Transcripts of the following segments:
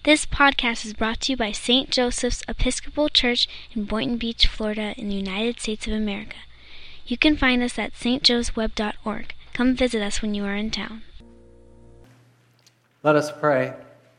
This podcast is brought to you by St. Joseph's Episcopal Church in Boynton Beach, Florida, in the United States of America. You can find us at stjoesweb.org. Come visit us when you are in town. Let us pray.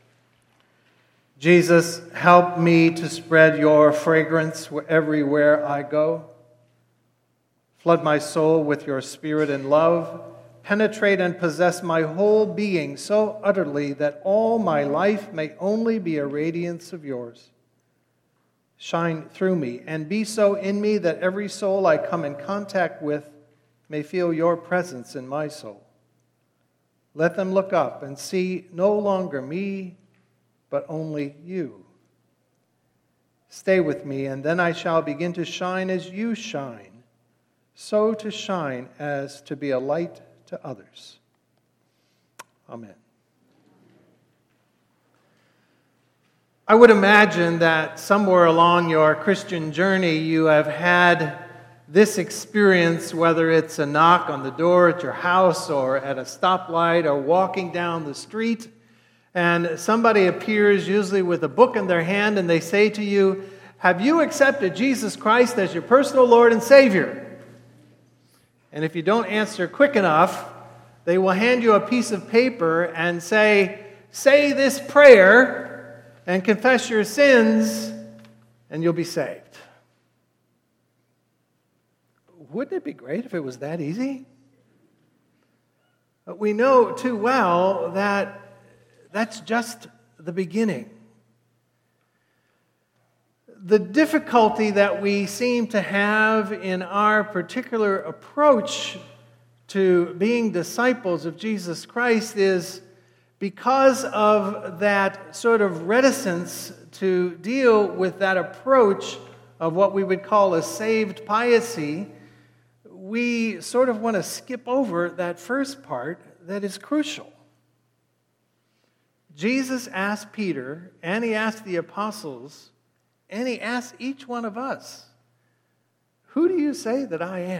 Jesus, help me to spread your fragrance everywhere I go. Flood my soul with your spirit and love. Penetrate and possess my whole being so utterly that all my life may only be a radiance of yours. Shine through me and be so in me that every soul I come in contact with may feel your presence in my soul. Let them look up and see no longer me, but only you. Stay with me, and then I shall begin to shine as you shine, so to shine as to be a light to others. Amen. I would imagine that somewhere along your Christian journey you have had this experience, whether it's a knock on the door at your house or at a stoplight or walking down the street, and somebody appears usually with a book in their hand and they say to you, "Have you accepted Jesus Christ as your personal Lord and Savior?" And if you don't answer quick enough, they will hand you a piece of paper and say this prayer and confess your sins, and you'll be saved. Wouldn't it be great if it was that easy? But we know too well that that's just the beginning. The difficulty that we seem to have in our particular approach to being disciples of Jesus Christ is because of that sort of reticence to deal with that approach of what we would call a saved piety. We sort of want to skip over that first part that is crucial. Jesus asked Peter, and he asked the apostles, and he asks each one of us, "Who do you say that I am?"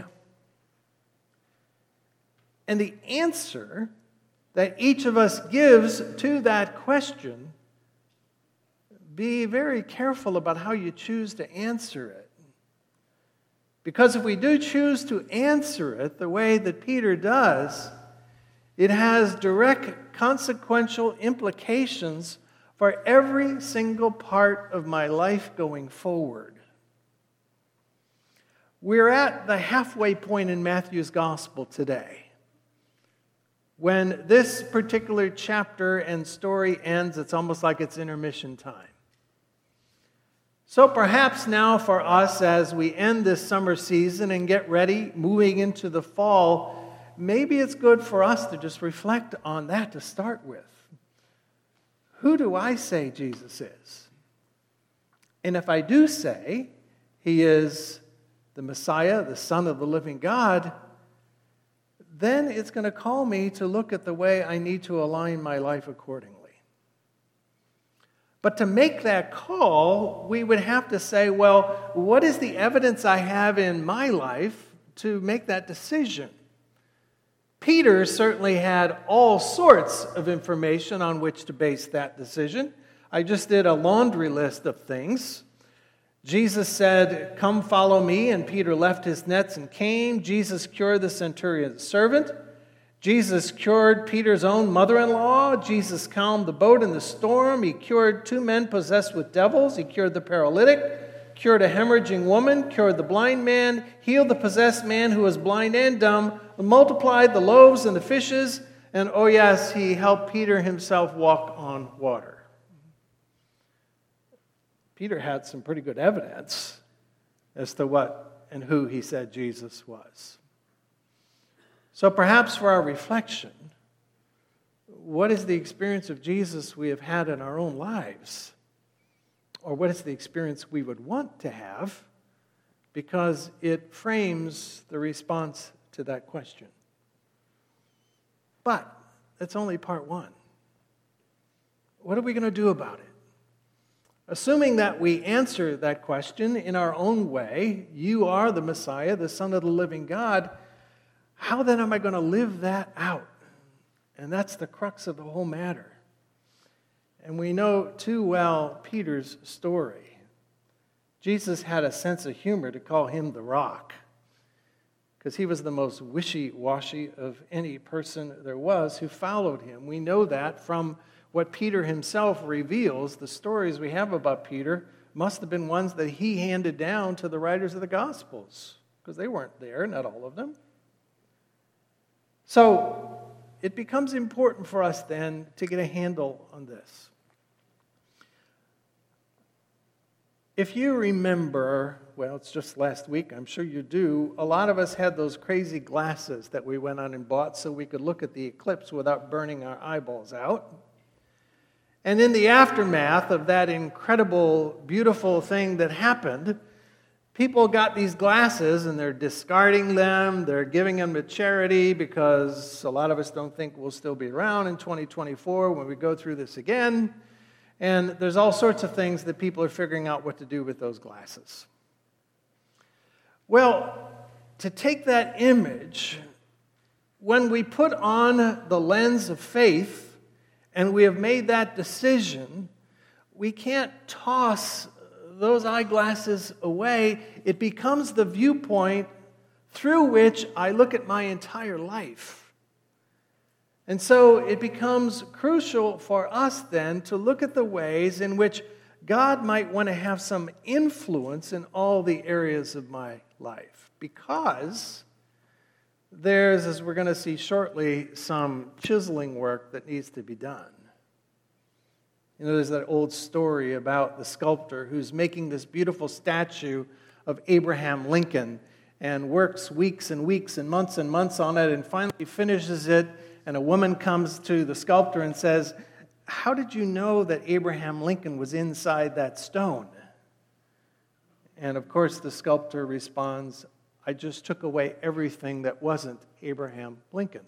And the answer that each of us gives to that question, be very careful about how you choose to answer it. Because if we do choose to answer it the way that Peter does, it has direct consequential implications for every single part of my life going forward. We're at the halfway point in Matthew's gospel today. When this particular chapter and story ends, it's almost like it's intermission time. So perhaps now for us, as we end this summer season and get ready, moving into the fall, maybe it's good for us to just reflect on that to start with. Who do I say Jesus is? And if I do say he is the Messiah, the Son of the living God, then it's going to call me to look at the way I need to align my life accordingly. But to make that call, we would have to say, well, what is the evidence I have in my life to make that decision? Peter certainly had all sorts of information on which to base that decision. I just did a laundry list of things. Jesus said, "Come follow me," and Peter left his nets and came. Jesus cured the centurion's servant. Jesus cured Peter's own mother-in-law. Jesus calmed the boat in the storm. He cured 2 men possessed with devils. He cured the paralytic, cured a hemorrhaging woman, cured the blind man, healed the possessed man who was blind and dumb, multiplied the loaves and the fishes, and oh yes, he helped Peter himself walk on water. Peter had some pretty good evidence as to what and who he said Jesus was. So perhaps for our reflection, what is the experience of Jesus we have had in our own lives? Or what is the experience we would want to have? Because it frames the response to that question. But that's only part one. What are we going to do about it? Assuming that we answer that question in our own way, you are the Messiah, the Son of the living God, how then am I going to live that out? And that's the crux of the whole matter. And we know too well Peter's story. Jesus had a sense of humor to call him the rock, because he was the most wishy-washy of any person there was who followed him. We know that from what Peter himself reveals. The stories we have about Peter must have been ones that he handed down to the writers of the Gospels, because they weren't there, not all of them. So it becomes important for us then to get a handle on this. If you remember, well, it's just last week, I'm sure you do, a lot of us had those crazy glasses that we went on and bought so we could look at the eclipse without burning our eyeballs out. And in the aftermath of that incredible, beautiful thing that happened, people got these glasses and they're discarding them, they're giving them to charity, because a lot of us don't think we'll still be around in 2024 when we go through this again. And there's all sorts of things that people are figuring out what to do with those glasses. Well, to take that image, when we put on the lens of faith and we have made that decision, we can't toss those eyeglasses away. It becomes the viewpoint through which I look at my entire life. And so it becomes crucial for us then to look at the ways in which God might want to have some influence in all the areas of my life. Because there's, as we're going to see shortly, some chiseling work that needs to be done. You know, there's that old story about the sculptor who's making this beautiful statue of Abraham Lincoln and works weeks and weeks and months on it and finally finishes it. And a woman comes to the sculptor and says, "How did you know that Abraham Lincoln was inside that stone?" And of course the sculptor responds, "I just took away everything that wasn't Abraham Lincoln."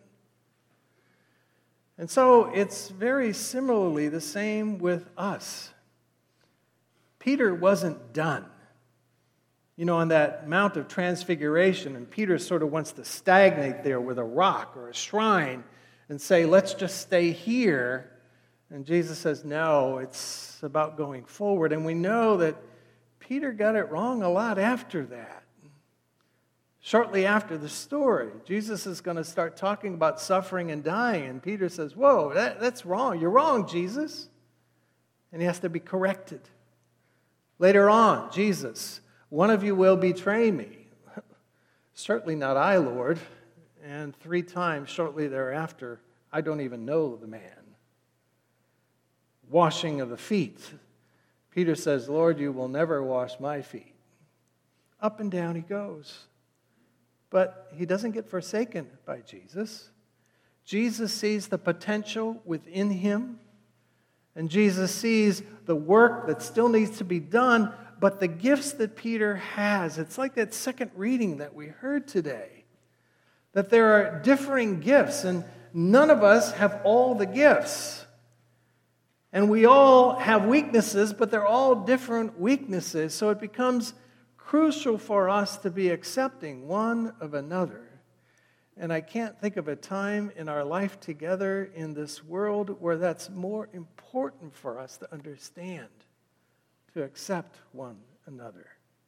And so it's very similarly the same with us. Peter wasn't done. You know, on that Mount of Transfiguration, and Peter sort of wants to stagnate there with a rock or a shrine and say, "Let's just stay here." And Jesus says, "No, it's about going forward." And we know that Peter got it wrong a lot after that. Shortly after the story, Jesus is going to start talking about suffering and dying. And Peter says, "Whoa, that's wrong. You're wrong, Jesus." And he has to be corrected. Later on, Jesus, "One of you will betray me." "Certainly not I, Lord." And 3 times shortly thereafter, "I don't even know the man." Washing of the feet. Peter says, "Lord, you will never wash my feet." Up and down he goes. But he doesn't get forsaken by Jesus. Jesus sees the potential within him. And Jesus sees the work that still needs to be done, but the gifts that Peter has. It's like that second reading that we heard today. That there are differing gifts, and none of us have all the gifts. And we all have weaknesses, but they're all different weaknesses. So it becomes crucial for us to be accepting one of another. And I can't think of a time in our life together in this world where that's more important for us to understand, to accept one another.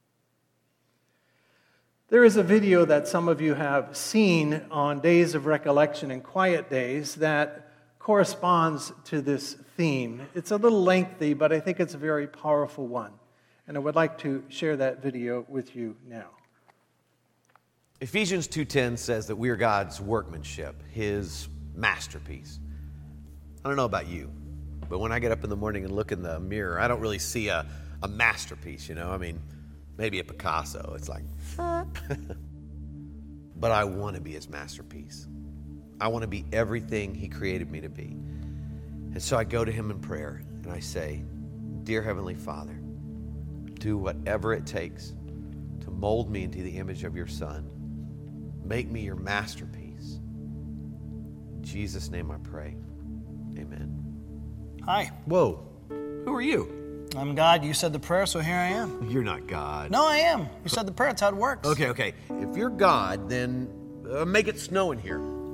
There is a video that some of you have seen on Days of Recollection and Quiet Days that corresponds to this theme. It's a little lengthy, but I think it's a very powerful one. And I would like to share that video with you now. Ephesians 2:10 says that we are God's workmanship, His masterpiece. I don't know about you, but when I get up in the morning and look in the mirror, I don't really see a masterpiece, you know? I mean, maybe a Picasso. It's like, but I want to be His masterpiece. I want to be everything He created me to be. And so I go to Him in prayer and I say, "Dear Heavenly Father, do whatever it takes to mold me into the image of your Son. Make me your masterpiece. In Jesus' name I pray. Amen." Hi. Whoa. Who are you? I'm God. You said the prayer, so here I am. You're not God. No, I am. You said the prayer. That's how it works. Okay. If you're God, then make it snow in here.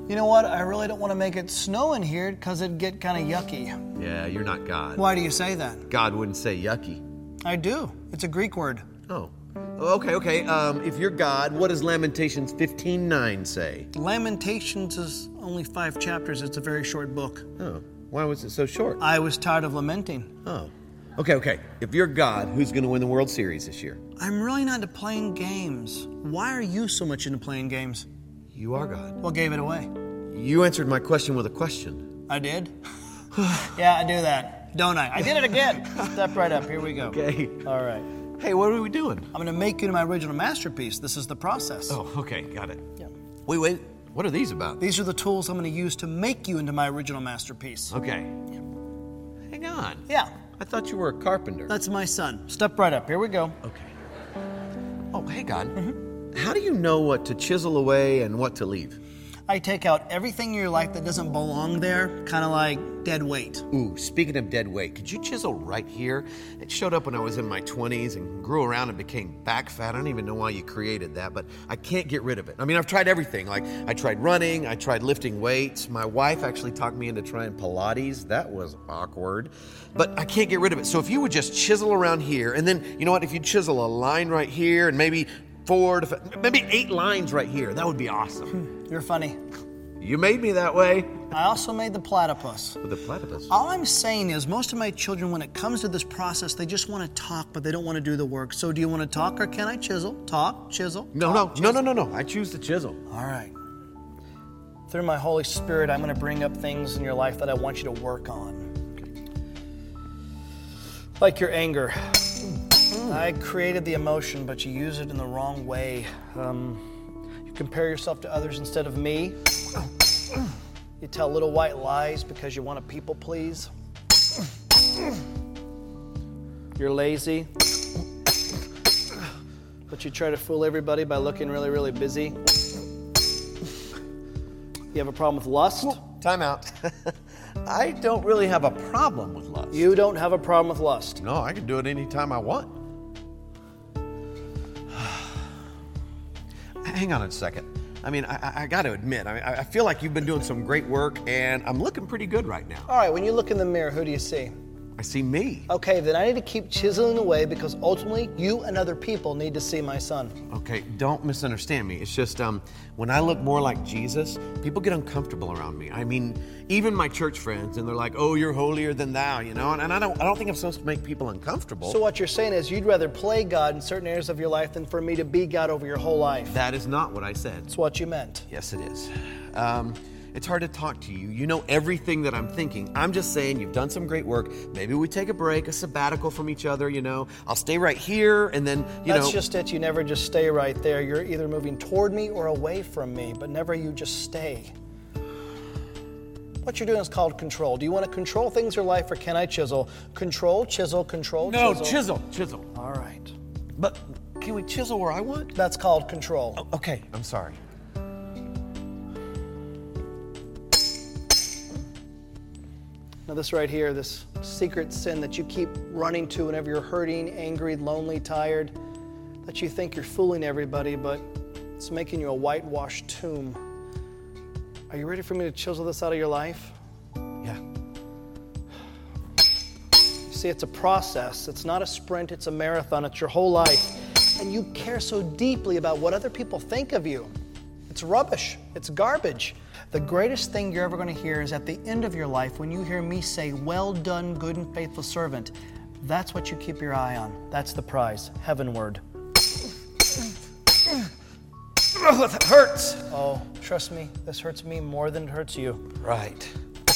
You know what? I really don't want to make it snow in here because it'd get kind of yucky. Yeah, you're not God. Why do you say that? God wouldn't say yucky. I do. It's a Greek word. Oh. Okay. If you're God, what does Lamentations 15:9 say? Lamentations is only 5 chapters. It's a very short book. Oh. Why was it so short? I was tired of lamenting. Oh. Okay. If you're God, who's going to win the World Series this year? I'm really not into playing games. Why are you so much into playing games? You are God. What gave it away? You answered my question with a question. I did? Yeah, I do that, don't I? I did it again. Step right up. Here we go. Okay. All right. Hey, what are we doing? I'm going to make you into my original masterpiece. This is the process. Oh, okay. Got it. Yeah. Wait. What are these about? These are the tools I'm going to use to make you into my original masterpiece. Okay. Hang on. Yeah. I thought you were a carpenter. That's my son. Step right up. Here we go. Okay. Oh, hey, God. How do you know what to chisel away and what to leave? I take out everything in your life that doesn't belong there, kind of like dead weight. Ooh, speaking of dead weight, could you chisel right here? It showed up when I was in my 20s and grew around and became back fat. I don't even know why you created that, but I can't get rid of it. I mean, I've tried everything. Like, I tried running, I tried lifting weights. My wife actually talked me into trying Pilates. That was awkward, but I can't get rid of it. So if you would just chisel around here, and then, you know what, if you chisel a line right here and maybe 8 lines right here, that would be awesome. You're funny. You made me that way. I also made the platypus. With the platypus. All I'm saying is most of my children, when it comes to this process, they just want to talk, but they don't want to do the work. So do you want to talk or can I chisel? Talk, chisel. No. Chisel. I choose to chisel. All right. Through my Holy Spirit, I'm going to bring up things in your life that I want you to work on. Like your anger. I created the emotion, but you use it in the wrong way. You compare yourself to others instead of me. You tell little white lies because you want to people please. You're lazy, but you try to fool everybody by looking really, really busy. You have a problem with lust? Time out. I don't really have a problem with lust. You don't have a problem with lust. No, I can do it anytime I want. Hang on a second. I mean, I got to admit, I feel like you've been doing some great work, and I'm looking pretty good right now. All right, when you look in the mirror, who do you see? I see me. Okay, then I need to keep chiseling away because ultimately you and other people need to see my son. Okay, don't misunderstand me. It's just when I look more like Jesus, people get uncomfortable around me. I mean, even my church friends, and they're like, "Oh, you're holier than thou," you know. And I don't think I'm supposed to make people uncomfortable. So what you're saying is you'd rather play God in certain areas of your life than for me to be God over your whole life. That is not what I said. That's what you meant. Yes, it is. It's hard to talk to you. You know everything that I'm thinking. I'm just saying you've done some great work. Maybe we take a break, a sabbatical from each other, you know. I'll stay right here and then, That's just it. You never just stay right there. You're either moving toward me or away from me, but never you just stay. What you're doing is called control. Do you want to control things in your life or can I chisel? Control, chisel, control, No, chisel. chisel. All right. But can we chisel where I want? That's called control. Oh, okay, I'm sorry. Now this right here, this secret sin that you keep running to whenever you're hurting, angry, lonely, tired, that you think you're fooling everybody, but it's making you a whitewashed tomb. Are you ready for me to chisel this out of your life? Yeah. See, it's a process. It's not a sprint, it's a marathon. It's your whole life. And you care so deeply about what other people think of you. It's rubbish. It's garbage. The greatest thing you're ever going to hear is at the end of your life when you hear me say, "Well done, good and faithful servant." That's what you keep your eye on. That's the prize, heavenward. Oh, that hurts. Oh, trust me, this hurts me more than it hurts you. Right.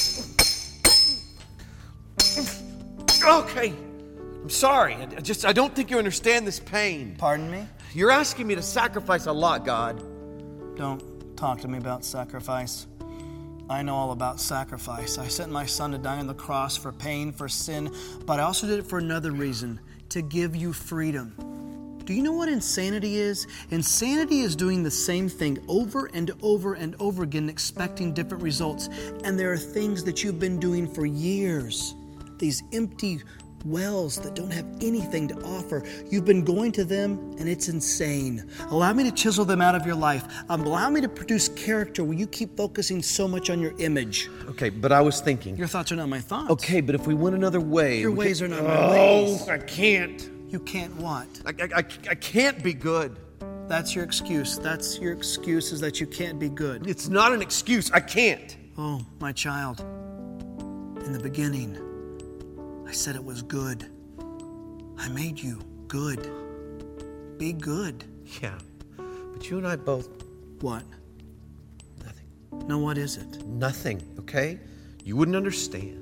Okay. I'm sorry. I don't think you understand this pain. Pardon me? You're asking me to sacrifice a lot, God. Don't talk to me about sacrifice. I know all about sacrifice. I sent my son to die on the cross for pain, for sin, but I also did it for another reason, to give you freedom. Do you know what insanity is? Insanity is doing the same thing over and over and over again, expecting different results. And there are things that you've been doing for years. These empty wells that don't have anything to offer. You've been going to them, and it's insane. Allow me to chisel them out of your life. Allow me to produce character where you keep focusing so much on your image. Okay, but I was thinking. Your thoughts are not my thoughts. Okay, but if we went another way. Your ways are not my ways. Oh, I can't. You can't what? I can't be good. That's your excuse. That's your excuse, is that you can't be good. It's not an excuse. I can't. Oh, my child. In the beginning, I said it was good. I made you good. Be good. Yeah, but you and I both... What? Nothing. No, what is it? Nothing, okay? You wouldn't understand.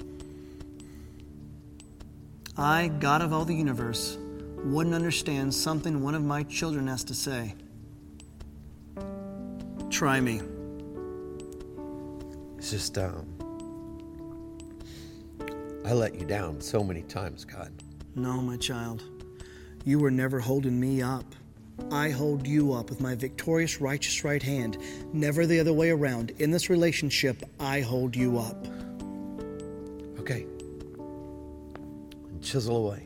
I, God of all the universe, wouldn't understand something one of my children has to say. Try me. It's just, I let you down so many times, God. No, my child. You were never holding me up. I hold you up with my victorious, righteous right hand. Never the other way around. In this relationship, I hold you up. Okay. And chisel away.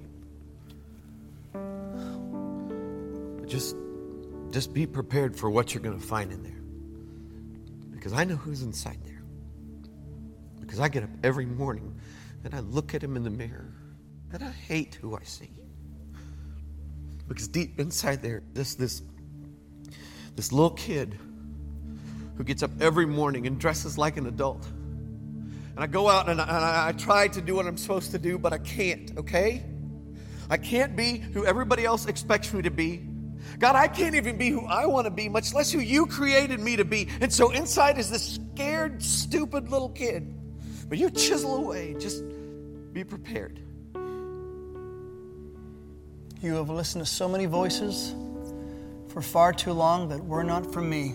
But just be prepared for what you're going to find in there. Because I know who's inside there. Because I get up every morning and I look at him in the mirror and I hate who I see. Because deep inside there, this little kid who gets up every morning and dresses like an adult. And I go out and I try to do what I'm supposed to do, but I can't, okay? I can't be who everybody else expects me to be. God, I can't even be who I want to be, much less who you created me to be. And so inside is this scared, stupid little kid. But you chisel away. Just be prepared. You have listened to so many voices for far too long that were not from me.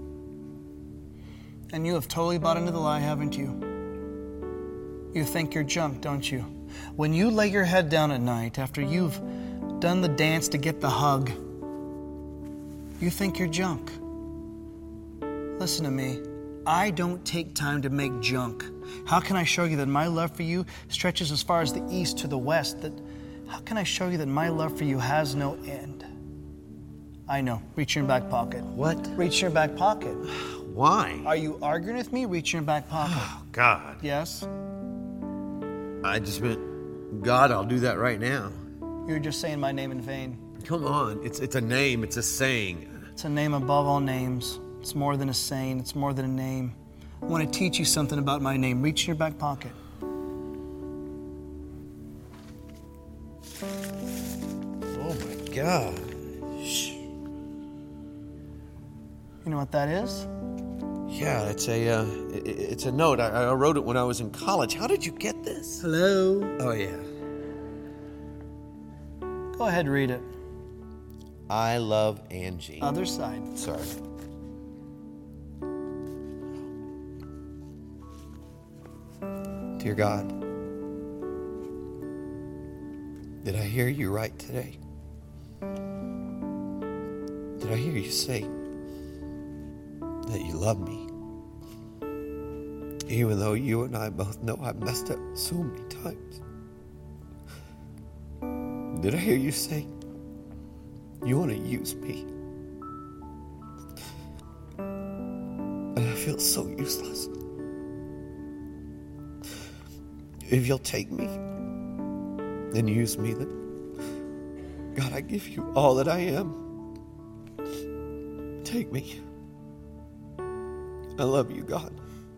And you have totally bought into the lie, haven't you? You think you're junk, don't you? When you lay your head down at night after you've done the dance to get the hug, you think you're junk. Listen to me. I don't take time to make junk. How can I show you that my love for you stretches as far as the east to the west? How can I show you that my love for you has no end? I know. Reach in your back pocket. What? Reach in your back pocket. Why? Are you arguing with me? Reach in your back pocket. Oh, God. Yes? I just meant, God, I'll do that right now. You're just saying my name in vain. Come on. It's a name. It's a saying. It's a name above all names. It's more than a saying. It's more than a name. I want to teach you something about my name. Reach in your back pocket. Oh, my gosh. You know what that is? Yeah, it's a note. I wrote it when I was in college. How did you get this? Hello? Oh, yeah. Go ahead, read it. I love Angie. Other side. Sorry. Dear God, did I hear you right today? Did I hear you say that you love me? Even though you and I both know I've messed up so many times. Did I hear you say you want to use me? And I feel so useless. If you'll take me and use me, then God, I give you all that I am. Take me. I love you, God.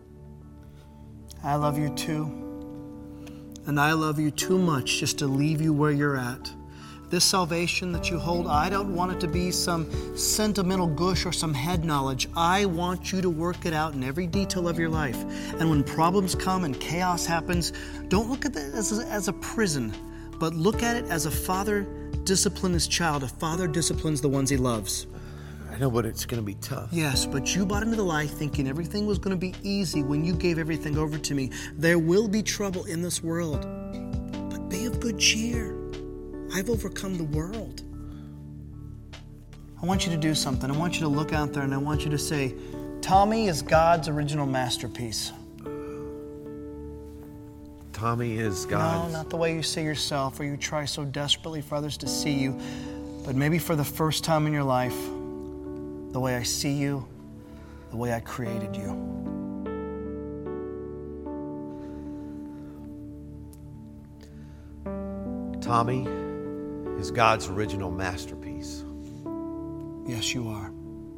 I love you too. And I love you too much just to leave you where you're at. This salvation that you hold, I don't want it to be some sentimental gush or some head knowledge. I want you to work it out in every detail of your life. And when problems come and chaos happens, don't look at it as a prison, but look at it as a father disciplines his child. A father disciplines the ones he loves. I know, but it's going to be tough. Yes, but you bought into the lie thinking everything was going to be easy when you gave everything over to me. There will be trouble in this world, but be of good cheer. I've overcome the world. I want you to do something. I want you to look out there and I want you to say, Tommy is God's original masterpiece. Tommy is No, God's... not the way you see yourself or you try so desperately for others to see you, but maybe for the first time in your life, the way I see you, the way I created you. Tommy is God's original masterpiece. Yes, you are.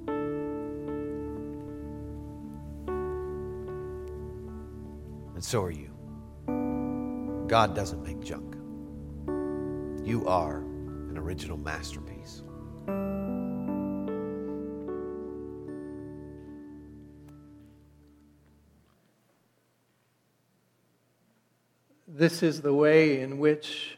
And so are you. God doesn't make junk. You are an original masterpiece. This is the way in which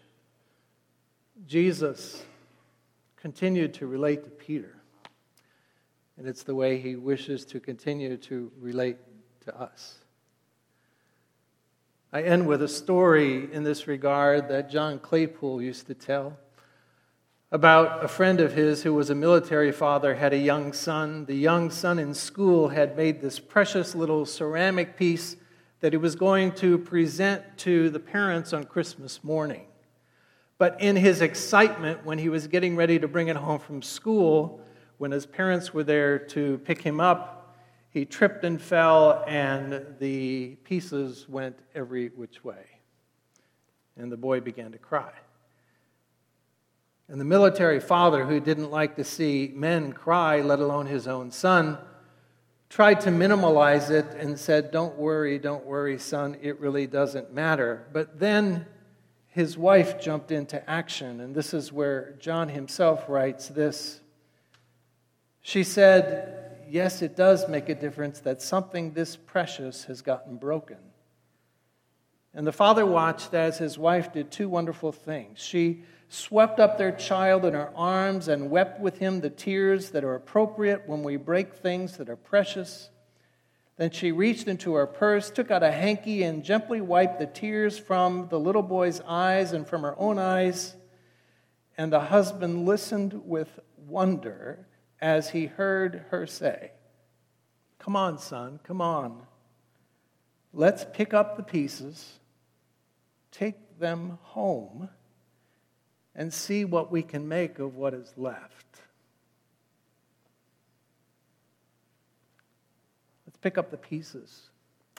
Jesus continued to relate to Peter. And it's the way he wishes to continue to relate to us. I end with a story in this regard that John Claypool used to tell about a friend of his who was a military father, had a young son. The young son in school had made this precious little ceramic piece that he was going to present to the parents on Christmas morning. But in his excitement, when he was getting ready to bring it home from school, when his parents were there to pick him up, he tripped and fell, and the pieces went every which way. And the boy began to cry. And the military father, who didn't like to see men cry, let alone his own son, tried to minimalize it and said, don't worry, son, it really doesn't matter. But then his wife jumped into action, and this is where John himself writes this. She said, yes, it does make a difference that something this precious has gotten broken. And the father watched as his wife did two wonderful things. She swept up their child in her arms and wept with him the tears that are appropriate when we break things that are precious. Then she reached into her purse, took out a hanky, and gently wiped the tears from the little boy's eyes and from her own eyes. And the husband listened with wonder as he heard her say, come on, son, come on. Let's pick up the pieces, take them home, and see what we can make of what is left. Let's pick up the pieces,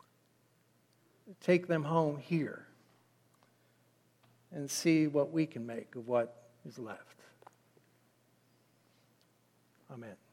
take them home here, and see what we can make of what is left. Amen.